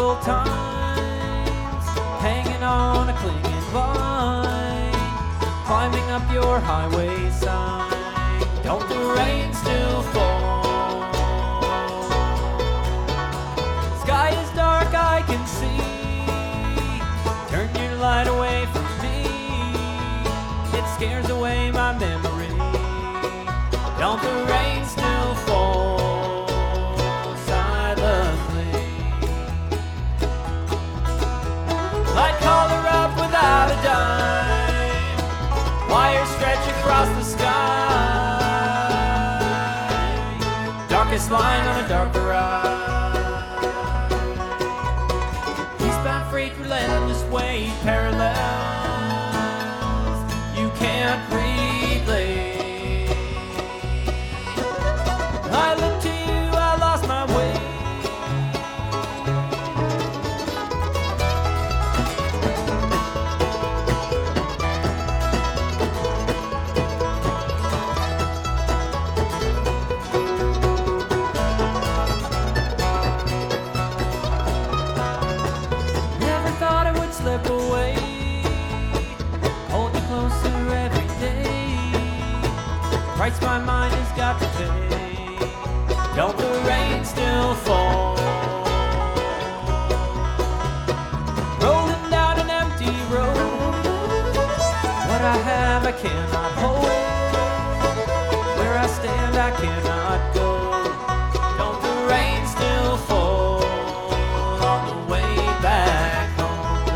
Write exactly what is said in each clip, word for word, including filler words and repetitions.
old times, hanging on a clinging vine, climbing up your highway sign. Don't the rain still fall? Sky is dark, I can see. Turn your light away from me. It scares away my memory. Don't the rain still fall silently? I'd call her up without a dime. Wires stretch across the sky. Darkest line on a darker ride. Eastbound freight, relentless weight, parallels you can't relate. I look to you, I lost my way. Never thought I would slip away. Hold you closer every day. Price my mind has got to pay. Don't the rain still fall? Rolling down an empty road. What I have I cannot hold. Where I stand I cannot go. Don't the rain still fall on the way back home?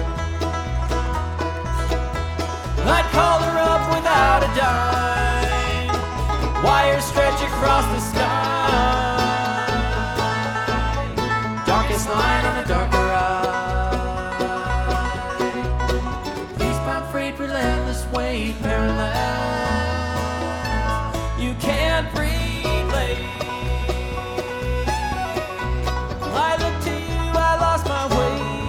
I'd call her up without a dime. Wires stretch across the sky. Darkest line on a darker ride. Eastbound freight, relentless weight, parallel you can't relate. I look to you, I lost my way.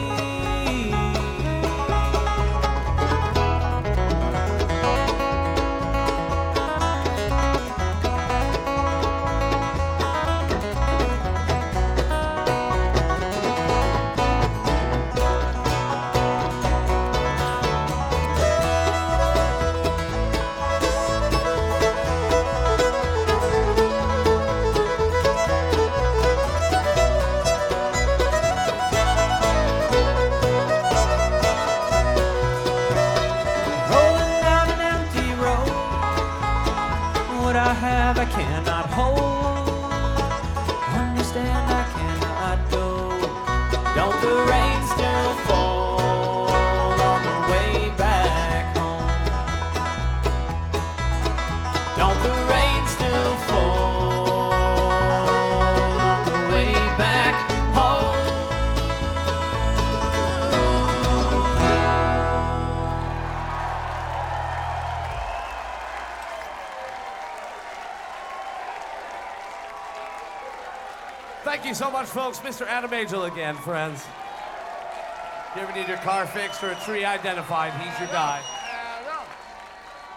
What I have I cannot hold. Understand I cannot go. Don't the rain still fall on the way back home? Don't the rain still fall on the way back home? Thank you so much, folks. Mister Adam Angel again, friends. If you ever need your car fixed or a tree identified, he's your guy.